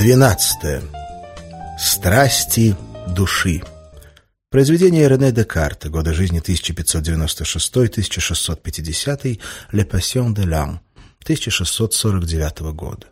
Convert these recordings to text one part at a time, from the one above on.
12. Страсти души. Произведение Рене Декарта, годы жизни 1596-1650, «Le Passion de l'âme», 1649 года.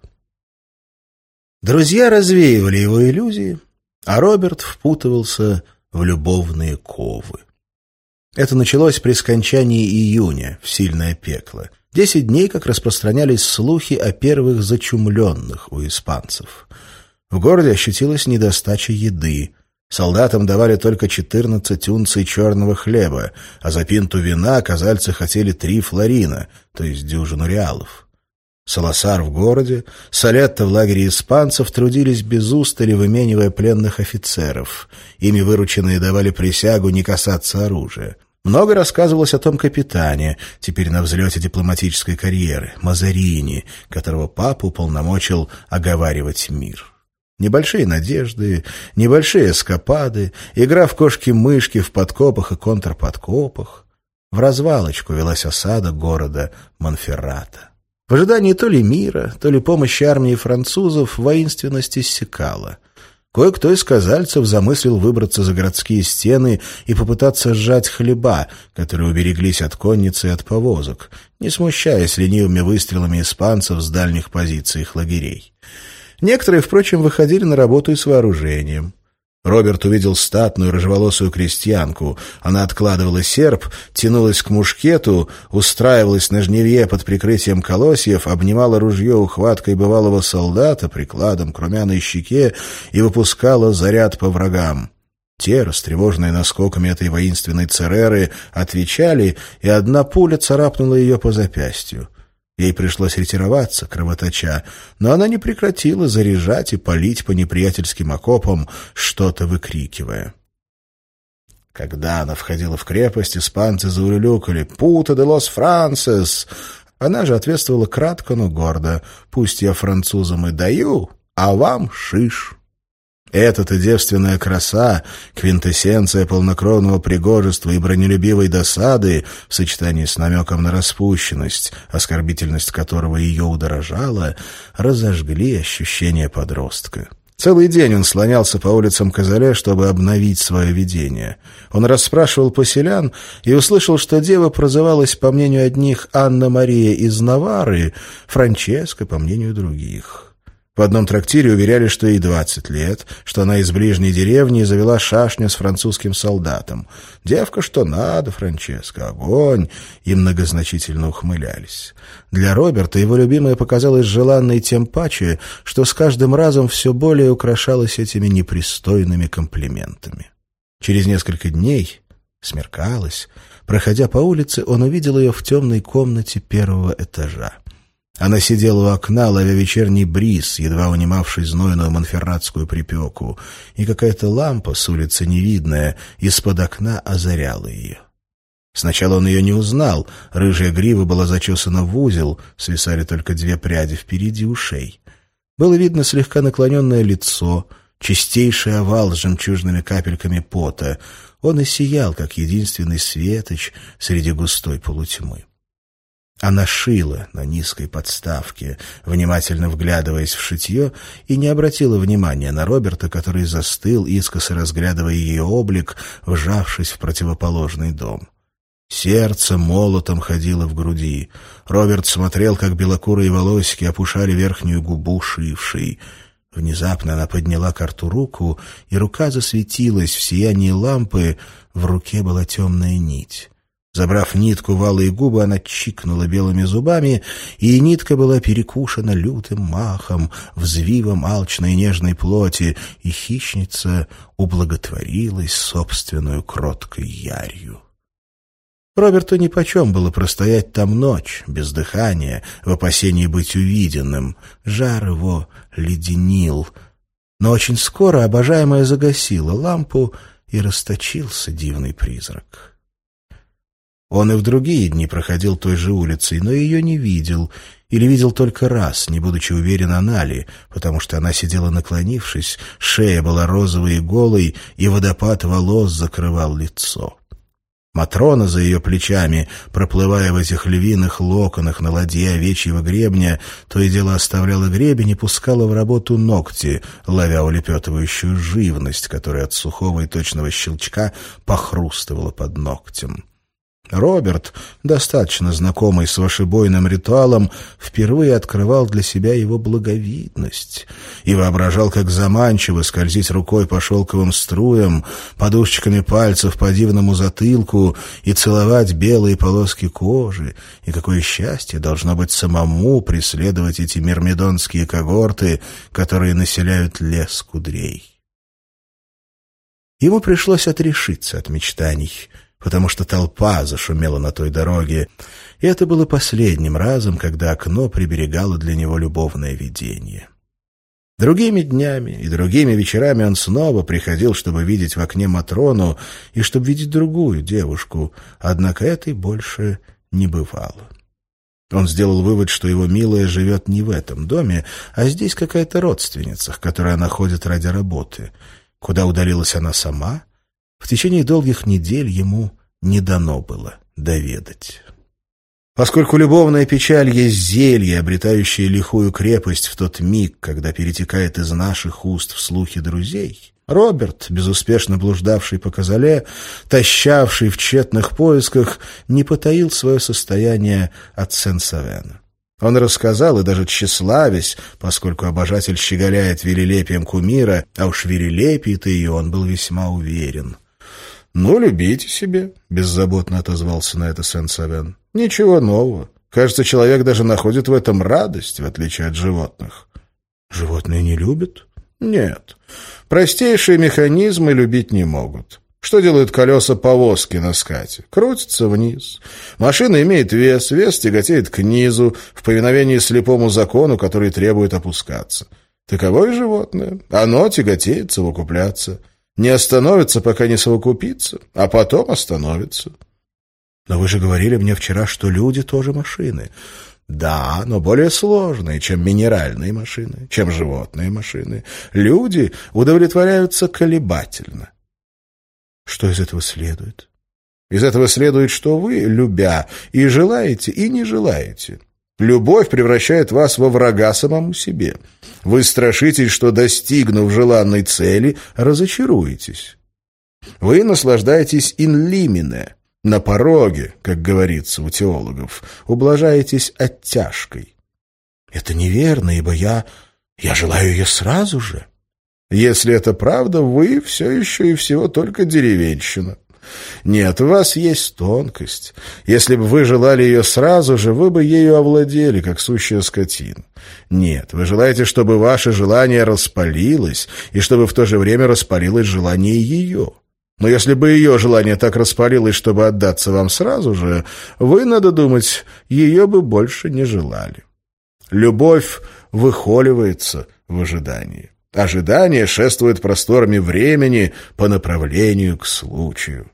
Друзья развеивали его иллюзии, а Роберт впутывался в любовные ковы. Это началось при скончании июня, в сильное пекло. 10 дней, как распространялись слухи о первых зачумленных у испанцев. В городе ощутилась недостача еды. Солдатам давали только 14 унций черного хлеба, а за пинту вина казальцы хотели 3 флорина, то есть дюжину реалов. Саласар в городе, Солетто в лагере испанцев трудились без устали, выменивая пленных офицеров. Ими вырученные давали присягу не касаться оружия. Много рассказывалось о том капитане, теперь на взлете дипломатической карьеры, Мазарини, которого папа уполномочил оговаривать мир. Небольшие надежды, небольшие эскапады, игра в кошки-мышки в подкопах и контрподкопах. В развалочку велась осада города Монферрата. В ожидании то ли мира, то ли помощи армии французов воинственность иссякала. Кое-кто из казальцев замыслил выбраться за городские стены и попытаться сжать хлеба, которые убереглись от конницы и от повозок, не смущаясь ленивыми выстрелами испанцев с дальних позиций их лагерей. Некоторые, впрочем, выходили на работу и с вооружением. Роберт увидел статную рыжеволосую крестьянку. Она откладывала серп, тянулась к мушкету, устраивалась на жневье под прикрытием колосьев, обнимала ружье ухваткой бывалого солдата, прикладом к румяной щеке, и выпускала заряд по врагам. Те, растревоженные наскоками этой воинственной цереры, отвечали, и одна пуля царапнула ее по запястью. Ей пришлось ретироваться, кровоточа, но она не прекратила заряжать и палить по неприятельским окопам, что-то выкрикивая. Когда она входила в крепость, испанцы заулюлюкали «Пута де лос Франсес!». Она же ответствовала кратко, но гордо «Пусть я французам и даю, а вам шиш». Эта-то девственная краса, квинтэссенция полнокровного пригожества и бронелюбивой досады в сочетании с намеком на распущенность, оскорбительность которого ее удорожала, разожгли ощущение подростка. Целый день он слонялся по улицам Казале, чтобы обновить свое видение. Он расспрашивал поселян и услышал, что дева прозывалась, по мнению одних, Анна-Мария из Наварры, Франческа, по мнению других. В одном трактире уверяли, что ей 20 лет, что она из ближней деревни и завела шашню с французским солдатом. «Девка, что надо, Франческа, огонь!» И многозначительно ухмылялись. Для Роберта его любимая показалась желанной тем паче, что с каждым разом все более украшалась этими непристойными комплиментами. Через несколько дней, смеркалось, проходя по улице, он увидел ее в темной комнате первого этажа. Она сидела у окна, ловя вечерний бриз, едва унимавший знойную монферратскую припеку, и какая-то лампа с улицы невидная из-под окна озаряла ее. Сначала он ее не узнал, рыжая грива была зачесана в узел, свисали только 2 пряди впереди ушей. Было видно слегка наклоненное лицо, чистейший овал с жемчужными капельками пота. Он и сиял, как единственный светоч среди густой полутьмы. Она шила на низкой подставке, внимательно вглядываясь в шитье, и не обратила внимания на Роберта, который застыл, искоса разглядывая ее облик, вжавшись в противоположный дом. Сердце молотом ходило в груди. Роберт смотрел, как белокурые волосики опушали верхнюю губу шившей. Внезапно она подняла к рту руку, и рука засветилась в сиянии лампы, в руке была темная нить. Забрав нитку в алые губы, она чикнула белыми зубами, и нитка была перекушена лютым махом, взвивом алчной и нежной плоти, и хищница ублаготворилась собственную кроткой ярью. Роберту нипочем было простоять там ночь, без дыхания, в опасении быть увиденным. Жар его леденил. Но очень скоро обожаемая загасила лампу, и расточился дивный призрак. Он и в другие дни проходил той же улицей, но ее не видел, или видел только раз, не будучи уверен, она ли, потому что она сидела наклонившись, шея была розовой и голой, и водопад волос закрывал лицо. Матрона за ее плечами, проплывая в этих львиных локонах на ладье овечьего гребня, то и дело оставляла гребень и пускала в работу ногти, ловя улепетывающую живность, которая от сухого и точного щелчка похрустывала под ногтем. Роберт, достаточно знакомый с вошебойным ритуалом, впервые открывал для себя его благовидность и воображал, как заманчиво скользить рукой по шелковым струям, подушечками пальцев по дивному затылку и целовать белые полоски кожи, и какое счастье должно быть самому преследовать эти мирмидонские когорты, которые населяют лес кудрей. Ему пришлось отрешиться от мечтаний, потому что толпа зашумела на той дороге, и это было последним разом, когда окно приберегало для него любовное видение. Другими днями и другими вечерами он снова приходил, чтобы видеть в окне Матрону и чтобы видеть другую девушку, однако этой больше не бывало. Он сделал вывод, что его милая живет не в этом доме, а здесь какая-то родственница, к которой она ходит ради работы. Куда удалилась она сама, в течение долгих недель ему не дано было доведать. Поскольку любовная печаль есть зелье, обретающее лихую крепость в тот миг, когда перетекает из наших уст в слухи друзей, Роберт, безуспешно блуждавший по Казале, тащавший в тщетных поисках, не потаил свое состояние от Сен-Савена. Он рассказал, и даже тщеславясь, поскольку обожатель щеголяет велелепием кумира, а уж велелепий-то и он был весьма уверен. «Ну, любите себе», — беззаботно отозвался на это Сен-Савен. «Ничего нового. Кажется, человек даже находит в этом радость, в отличие от животных». «Животные не любят?» «Нет. Простейшие механизмы любить не могут. Что делают колеса повозки на скате? Крутятся вниз. Машина имеет вес, вес тяготеет к низу, в повиновении слепому закону, который требует опускаться. Таково и животное. Оно тяготеет совокупляться. Не остановится, пока не совокупится, а потом остановится». «Но вы же говорили мне вчера, что люди тоже машины». «Да, но более сложные, чем минеральные машины, чем животные машины. Люди удовлетворяются колебательно». «Что из этого следует?» «Из этого следует, что вы, любя, и желаете, и не желаете. Любовь превращает вас во врага самому себе. Вы страшитесь, что, достигнув желанной цели, разочаруетесь. Вы наслаждаетесь in limine, на пороге, как говорится у теологов, ублажаетесь оттяжкой. Это неверно, ибо я желаю ее сразу же. Если это правда, вы все еще и всего только деревенщина. Нет, у вас есть тонкость. Если бы вы желали ее сразу же, вы бы ею овладели, как сущая скотина. Нет, вы желаете, чтобы ваше желание распалилось, и чтобы в то же время распалилось желание ее. Но если бы ее желание так распалилось, чтобы отдаться вам сразу же, вы, надо думать, ее бы больше не желали. Любовь выхоливается в ожидании. Ожидание шествует просторами времени по направлению к случаю.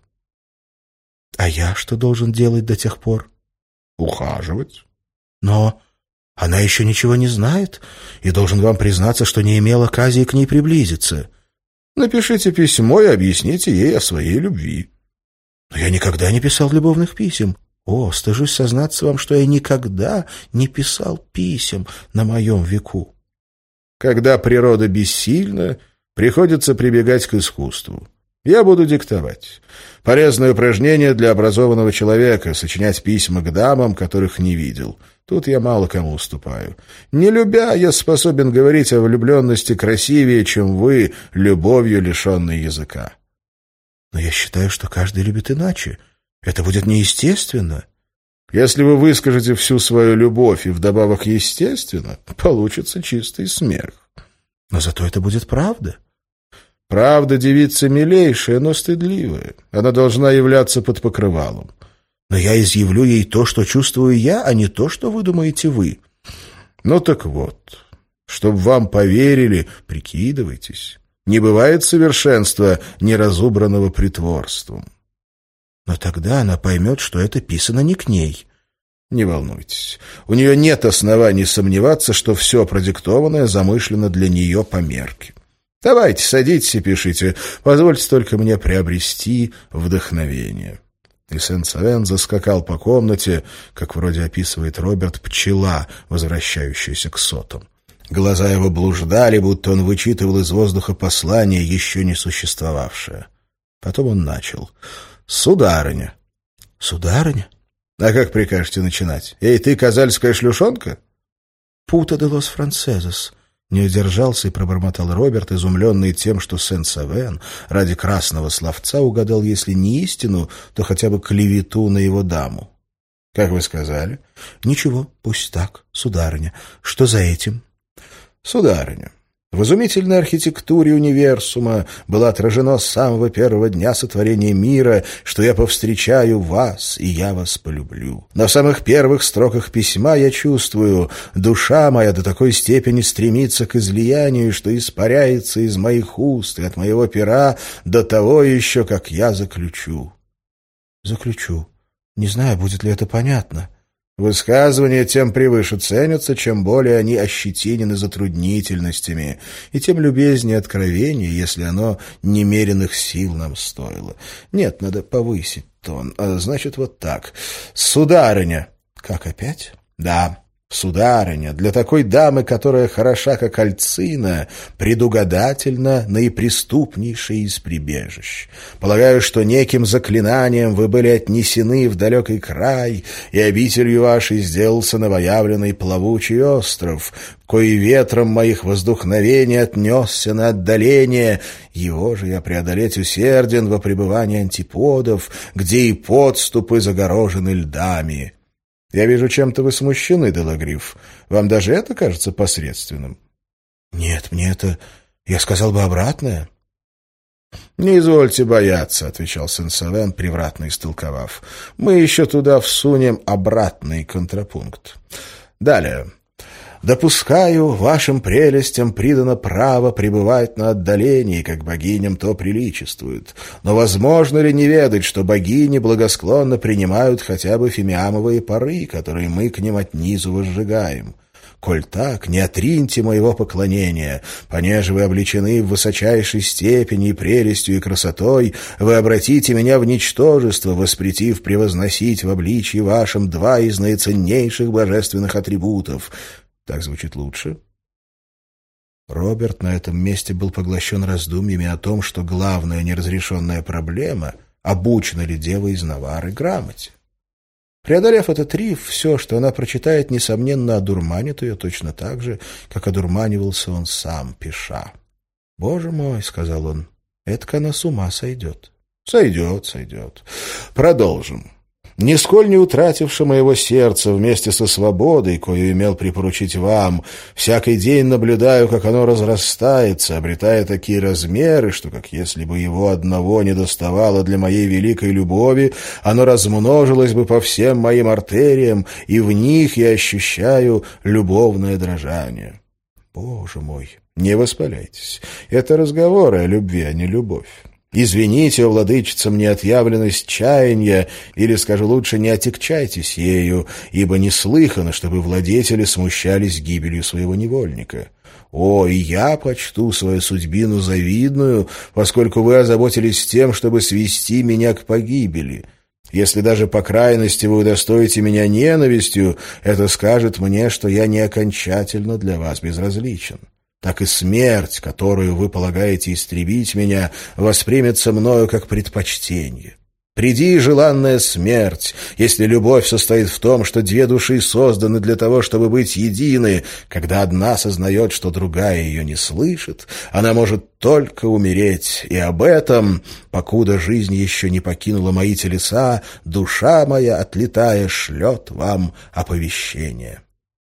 А я что должен делать до тех пор? Ухаживать. Но она еще ничего не знает, и должен вам признаться, что не имел оказии к ней приблизиться. Напишите письмо и объясните ей о своей любви. Но я никогда не писал любовных писем. О, стыжусь сознаться вам, что я никогда не писал писем на моем веку. Когда природа бессильна, приходится прибегать к искусству. Я буду диктовать. Полезное упражнение для образованного человека — сочинять письма к дамам, которых не видел. Тут я мало кому уступаю. Не любя, я способен говорить о влюбленности красивее, чем вы, любовью лишенной языка. Но я считаю, что каждый любит иначе. Это будет неестественно. Если вы выскажете всю свою любовь и вдобавок естественно, получится чистый смех. Но зато это будет правда. Правда девица милейшая, но стыдливая. Она должна являться под покрывалом. Но я изъявлю ей то, что чувствую я, а не то, что вы думаете вы. Ну так вот, чтоб вам поверили, прикидывайтесь. Не бывает совершенства, неразубранного притворством. Но тогда она поймет, что это писано не к ней. Не волнуйтесь. У нее нет оснований сомневаться, что все продиктованное замышлено для нее по мерке. Давайте, садитесь и пишите. Позвольте только мне приобрести вдохновение. И Сен-Савен заскакал по комнате, как вроде описывает Роберт, пчела, возвращающаяся к сотам. Глаза его блуждали, будто он вычитывал из воздуха послание, еще не существовавшее. Потом он начал. «Сударыня». «Сударыня? А как прикажете начинать? Эй, ты, казальская шлюшонка?» «Пута де лос францезос». Не удержался и пробормотал Роберт, изумленный тем, что Сен-Савен ради красного словца угадал, если не истину, то хотя бы клевету на его даму. «Как вы сказали?» «Ничего, пусть так, сударыня. Что за этим?» «Сударыня, в изумительной архитектуре универсума было отражено с самого первого дня сотворения мира, что я повстречаю вас, и я вас полюблю. На самых первых строках письма я чувствую, душа моя до такой степени стремится к излиянию, что испаряется из моих уст и от моего пера до того еще, как я заключу». «Заключу. Не знаю, будет ли это понятно». Высказывания тем превыше ценятся, чем более они ощетинены затруднительностями, и тем любезнее откровение, если оно немеренных сил нам стоило. Нет, надо повысить тон. Значит, вот так. «Сударыня». «Как опять?» «Да». «Сударыня, для такой дамы, которая хороша, как Альцина, предугадательно наипреступнейшее из прибежищ. Полагаю, что неким заклинанием вы были отнесены в далекий край, и обителью вашей сделался новоявленный плавучий остров, кой ветром моих воздухновений отнесся на отдаление. Его же я преодолеть усерден во пребывании антиподов, где и подступы загорожены льдами». Я вижу, чем-то вы смущены, Делагриф. Вам даже это кажется посредственным? Нет, мне это... Я сказал бы обратное. Не извольте бояться, отвечал Сен-Савен, превратно истолковав. Мы еще туда всунем обратный контрапункт. Далее. Допускаю, вашим прелестям придано право пребывать на отдалении, как богиням то приличествует. Но возможно ли не ведать, что богини благосклонно принимают хотя бы фимиамовые пары, которые мы к ним от низу возжигаем? Коль так, не отриньте моего поклонения, понеже вы облечены в высочайшей степени и прелестью, и красотой, вы обратите меня в ничтожество, воспретив превозносить в обличье вашем два из наиценнейших божественных атрибутов. Так звучит лучше. Роберт на этом месте был поглощен раздумьями о том, что главная неразрешенная проблема — обучена ли дева из Навары грамоте. Преодолев этот риф, все, что она прочитает, несомненно, одурманит ее точно так же, как одурманивался он сам, пиша. «Боже мой», — сказал он, — «эдак она с ума сойдет». «Сойдет. Продолжим. Нисколь не утративши моего сердца вместе со свободой, кою имел припоручить вам, всякий день наблюдаю, как оно разрастается, обретая такие размеры, что, как если бы его одного не доставало для моей великой любови, оно размножилось бы по всем моим артериям, и в них я ощущаю любовное дрожание. Боже мой, не воспаляйтесь. Это разговоры о любви, а не любовь. Извините, о владычица, мне отъявленность чаяния, или, скажу лучше, не отягчайтесь ею, ибо неслыханно, чтобы владетели смущались гибелью своего невольника. О, и я почту свою судьбину завидную, поскольку вы озаботились тем, чтобы свести меня к погибели. Если даже по крайности вы удостоите меня ненавистью, это скажет мне, что я не окончательно для вас безразличен. Так и смерть, которую вы полагаете истребить меня, воспримется мною как предпочтение. Приди, желанная смерть, если любовь состоит в том, что две души созданы для того, чтобы быть едины. Когда одна сознает, что другая ее не слышит, она может только умереть, и об этом, покуда жизнь еще не покинула мои телеса, душа моя, отлетая, шлет вам оповещение.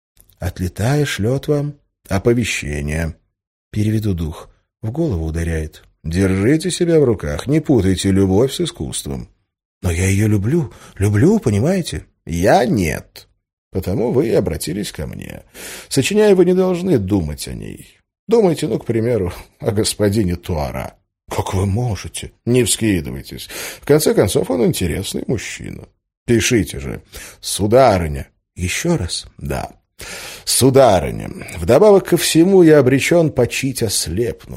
Отлетая, шлет вам оповещение. Переведу дух. В голову ударяет. Держите себя в руках, не путайте любовь с искусством. Но я ее люблю, понимаете? Я нет. Потому вы и обратились ко мне. Сочиняя, вы не должны думать о ней. Думайте, к примеру, о господине Туара. Как вы можете? Не вскидывайтесь. В конце концов, он интересный мужчина. Пишите же. Сударыня. Еще раз? Да. Сударыня, вдобавок ко всему я обречен почить ослепнув.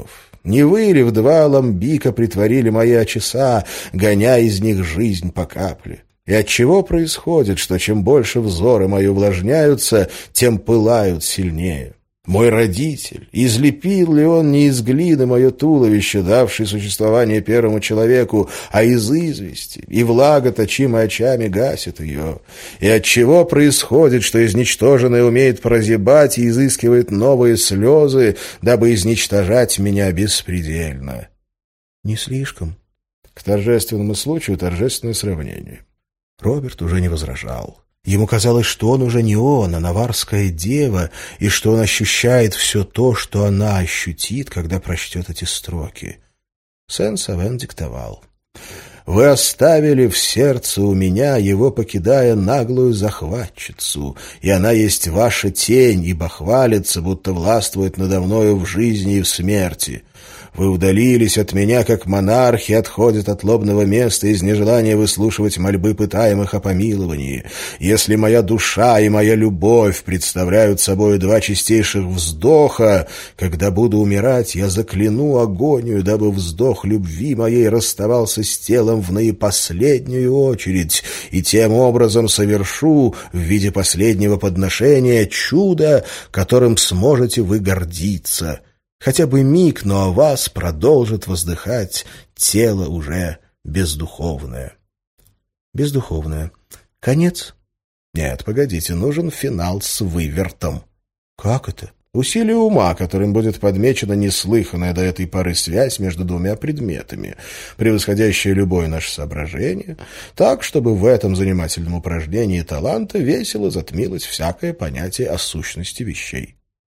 Не вы ли в 2 ламбика притворили мои очеса, гоня из них жизнь по капле? И отчего происходит, что чем больше взоры мои увлажняются, тем пылают сильнее? Мой родитель, излепил ли он не из глины мое туловище, давшее существование первому человеку, а из извести, и влага, точимая очами, гасит ее? И отчего происходит, что изничтоженное умеет прозябать и изыскивает новые слезы, дабы изничтожать меня беспредельно? Не слишком. К торжественному случаю торжественное сравнение. Роберт уже не возражал. Ему казалось, что он уже не он, а наварская дева, и что он ощущает все то, что она ощутит, когда прочтет эти строки. Сен-Савен диктовал. «Вы оставили в сердце у меня, его покидая, наглую захватчицу, и она есть ваша тень, ибо хвалится, будто властвует надо мною в жизни и в смерти». Вы удалились от меня, как монархи отходят от лобного места из нежелания выслушивать мольбы пытаемых о помиловании. Если моя душа и моя любовь представляют собой 2 чистейших вздоха, когда буду умирать, я закляну агонию, дабы вздох любви моей расставался с телом в наипоследнюю очередь, и тем образом совершу в виде последнего подношения чудо, которым сможете вы гордиться». Хотя бы миг, но о вас продолжит воздыхать тело уже бездуховное. Бездуховное. Конец? Нет, погодите, нужен финал с вывертом. Как это? Усилие ума, которым будет подмечена неслыханная до этой поры связь между 2 предметами, превосходящая любое наше соображение, так, чтобы в этом занимательном упражнении таланта весело затмилось всякое понятие о сущности вещей.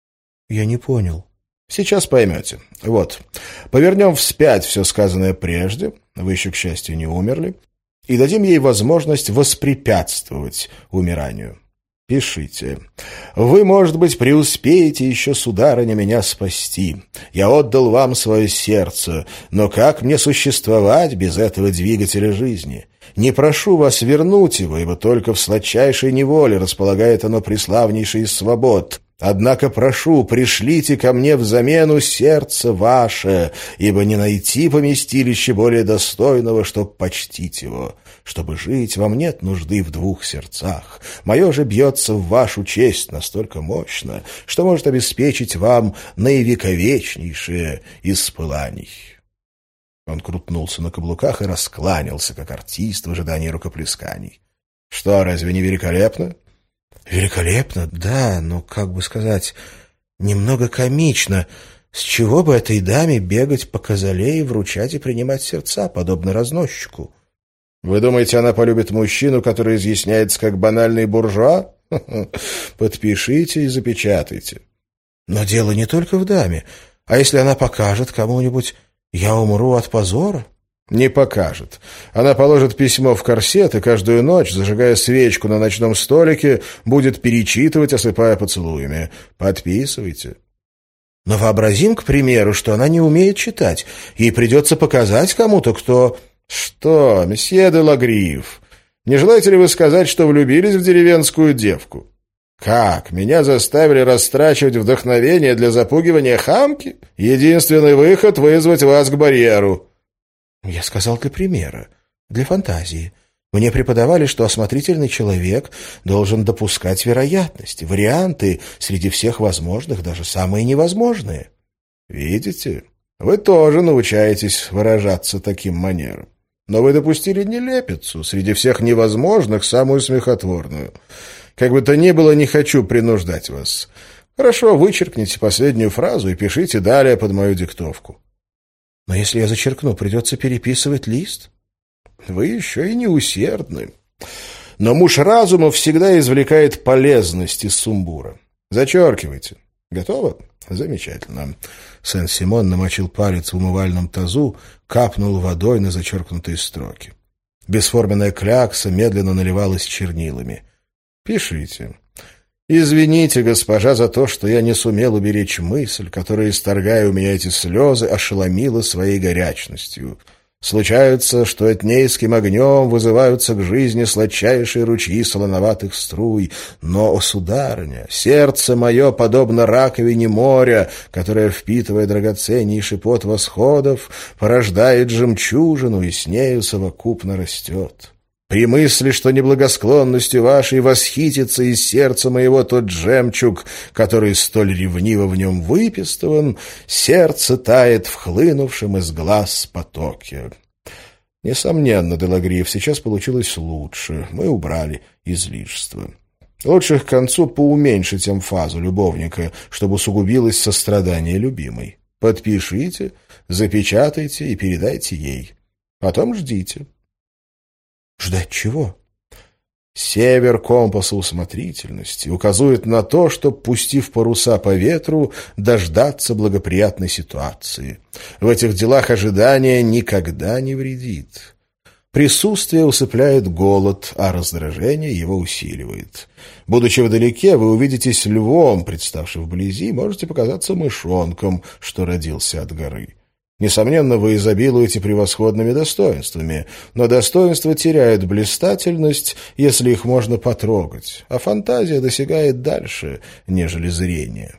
Я не понял. Сейчас поймете. Вот. Повернем вспять все сказанное прежде, вы еще, к счастью, не умерли, и дадим ей возможность воспрепятствовать умиранию. Пишите. Вы, может быть, преуспеете еще, сударыня, меня спасти. Я отдал вам свое сердце, но как мне существовать без этого двигателя жизни? Не прошу вас вернуть его, ибо только в сладчайшей неволе располагает оно преславнейшей из свобод. Однако прошу, пришлите ко мне в замену сердце ваше, ибо не найти поместилище более достойного, чтоб почтить его. Чтобы жить, вам нет нужды в 2 сердцах. Мое же бьется в вашу честь настолько мощно, что может обеспечить вам наивековечнейшее из пыланий». Он крутнулся на каблуках и раскланялся, как артист в ожидании рукоплесканий. «Что, разве не великолепно?» «Великолепно, да, но, как бы сказать, немного комично. С чего бы этой даме бегать по Казале и вручать и принимать сердца, подобно разносчику?» «Вы думаете, она полюбит мужчину, который изъясняется как банальный буржуа? Подпишите и запечатайте». «Но дело не только в даме. А если она покажет кому-нибудь, я умру от позора?» «Не покажет. Она положит письмо в корсет и каждую ночь, зажигая свечку на ночном столике, будет перечитывать, осыпая поцелуями. Подписывайте». «Но вообразим, к примеру, что она не умеет читать. Ей придется показать кому-то, кто...» «Что, месье де Лагриф, не желаете ли вы сказать, что влюбились в деревенскую девку? Как, меня заставили растрачивать вдохновение для запугивания хамки? Единственный выход — вызвать вас к барьеру». «Я сказал для примера, для фантазии. Мне преподавали, что осмотрительный человек должен допускать вероятности, варианты среди всех возможных, даже самые невозможные». «Видите, вы тоже научаетесь выражаться таким манером. Но вы допустили нелепицу, среди всех невозможных самую смехотворную. Как бы то ни было, не хочу принуждать вас. Хорошо, вычеркните последнюю фразу и пишите далее под мою диктовку». «Но если я зачеркну, придется переписывать лист?» «Вы еще и неусердны. Но муж разума всегда извлекает полезность из сумбура. Зачеркивайте. Готово? Замечательно». Сен-Симон намочил палец в умывальном тазу, капнул водой на зачеркнутые строки. Бесформенная клякса медленно наливалась чернилами. «Пишите. Извините, госпожа, за то, что я не сумел уберечь мысль, которая, исторгая у меня эти слезы, ошеломила своей горячностью. Случается, что этнейским огнем вызываются к жизни сладчайшие ручьи солоноватых струй. Но, о сударыня, сердце мое подобно раковине моря, которое, впитывая драгоценнейший пот восходов, порождает жемчужину и с нею совокупно растет. При мысли, что неблагосклонностью вашей восхитится из сердца моего тот жемчуг, который столь ревниво в нем выпистован, сердце тает в хлынувшем из глаз потоке. Несомненно, Делагриев, сейчас получилось лучше. Мы убрали излишество. Лучше к концу поуменьшить эмфазу любовника, чтобы усугубилось сострадание любимой. Подпишите, запечатайте и передайте ей. Потом ждите. Ждать чего? Север компаса усмотрительности указывает на то, что, пустив паруса по ветру, дождаться благоприятной ситуации. В этих делах ожидание никогда не вредит. Присутствие усыпляет голод, а раздражение его усиливает. Будучи вдалеке, вы увидитесь львом, представшим вблизи, можете показаться мышонком, что родился от горы. Несомненно, вы изобилуете превосходными достоинствами, но достоинства теряют блистательность, если их можно потрогать, а фантазия досягает дальше, нежели зрение.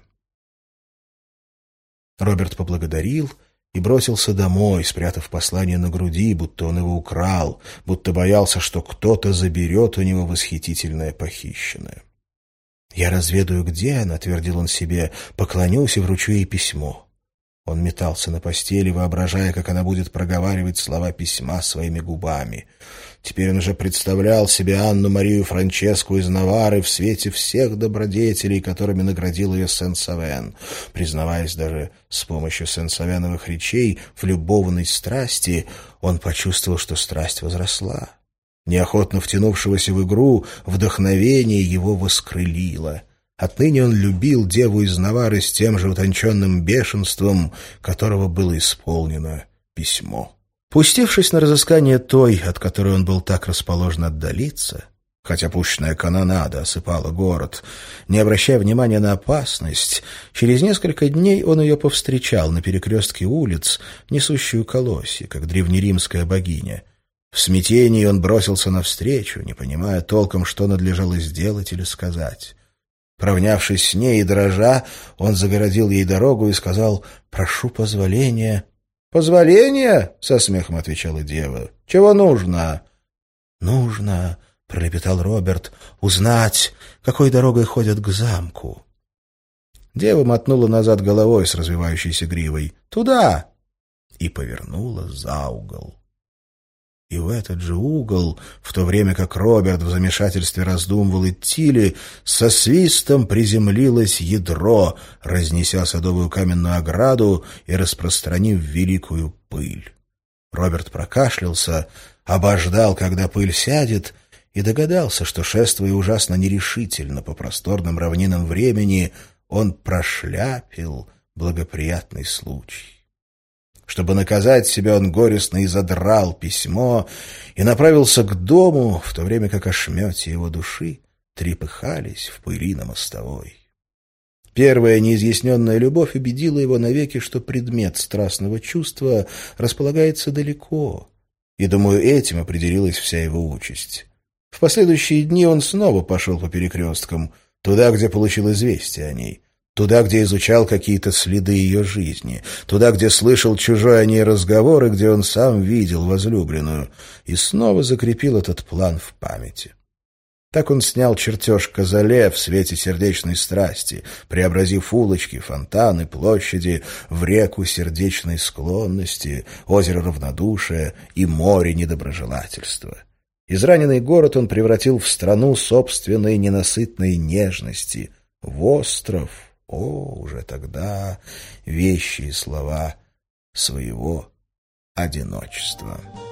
Роберт поблагодарил и бросился домой, спрятав послание на груди, будто он его украл, будто боялся, что кто-то заберет у него восхитительное похищенное. «Я разведаю, где она», — твердил он себе, — «поклонюсь и вручу ей письмо». Он метался на постели, воображая, как она будет проговаривать слова письма своими губами. Теперь он уже представлял себе Анну-Марию Франческу из Наварры в свете всех добродетелей, которыми наградил ее Сен-Савен. Признаваясь даже с помощью Сен-Савеновых речей в любовной страсти, он почувствовал, что страсть возросла. Неохотно втянувшегося в игру, вдохновение его воскрылило. Отныне он любил деву из Наварры с тем же утонченным бешенством, которого было исполнено письмо. Пустившись на разыскание той, от которой он был так расположен отдалиться, хотя пушечная канонада осыпала город, не обращая внимания на опасность, через несколько дней он ее повстречал на перекрестке улиц, несущую колосья, как древнеримская богиня. В смятении он бросился навстречу, не понимая толком, что надлежало сделать или сказать. Поравнявшись с ней и дрожа, он загородил ей дорогу и сказал: «Прошу позволения». «Позволения?» — со смехом отвечала дева. «Чего нужно?» «Нужно», — пролепетал Роберт, — «узнать, какой дорогой ходят к замку». Дева мотнула назад головой с развивающейся гривой. «Туда!» и повернула за угол. И в этот же угол, в то время как Роберт в замешательстве раздумывал, идти ли, со свистом приземлилось ядро, разнеся садовую каменную ограду и распространив великую пыль. Роберт прокашлялся, обождал, когда пыль сядет, и догадался, что, шествуя ужасно нерешительно по просторным равнинам времени, он прошляпил благоприятный случай. Чтобы наказать себя, он горестно изодрал письмо и направился к дому, в то время как ошметья его души трепыхались в пыли на мостовой. Первая неизъясненная любовь убедила его навеки, что предмет страстного чувства располагается далеко, и, думаю, этим определилась вся его участь. В последующие дни он снова пошел по перекресткам, туда, где получил известие о ней, туда, где изучал какие-то следы ее жизни, туда, где слышал чужой о ней разговор и где он сам видел возлюбленную, и снова закрепил этот план в памяти. Так он снял чертеж Казале в свете сердечной страсти, преобразив улочки, фонтаны, площади в реку сердечной склонности, озеро равнодушия и море недоброжелательства. Израненный город он превратил в страну собственной ненасытной нежности, в остров, уже тогда вещие слова своего одиночества.